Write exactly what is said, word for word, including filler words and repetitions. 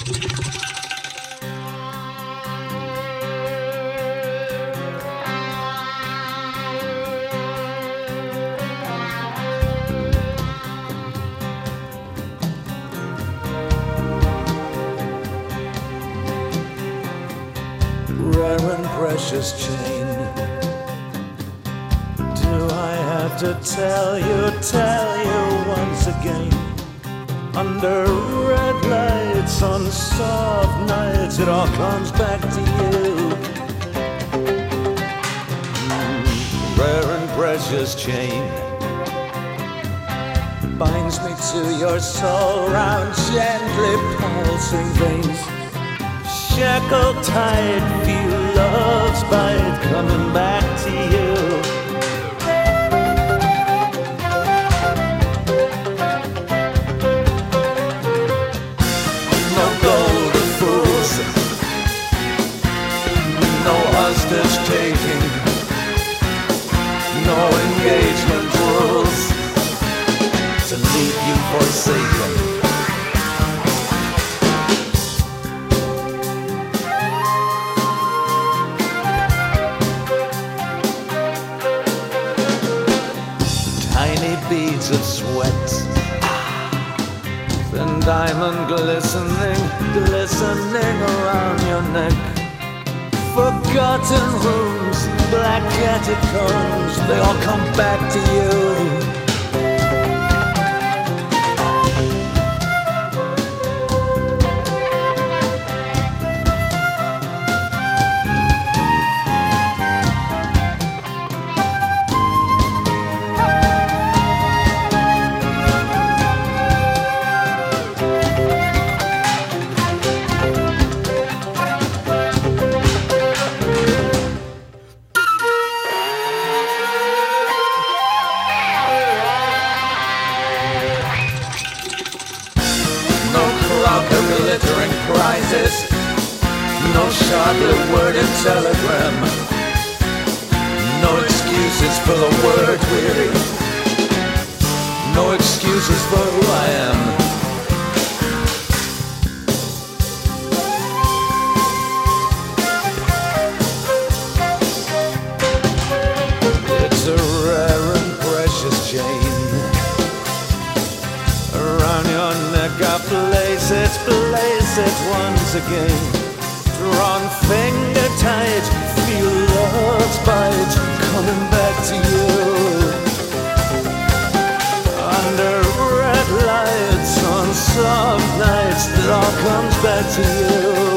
Rare and precious chain. Do I have to tell you, tell you once again? Under red lights on soft nights, it all comes back to you. Mm, rare and precious chain binds me to your soul round gently pulsing veins. Shackled tight, feel love's bite coming back to you. No golden fools, no hostage taking, no engagement rules to leave you forsaken. Tiny beads of sweat and diamond glistening, glistening around your neck. Forgotten rooms, black catacombs, they all come back to you. Glittering prizes, no sharply worded telegram, no excuses for the word weary, no excuses for who I am. It's a rare and precious chain around your neck. I place it, place it once again. Drawn finger tight, feel love's bite coming back to you. Under red lights on soft nights, it all comes back to you.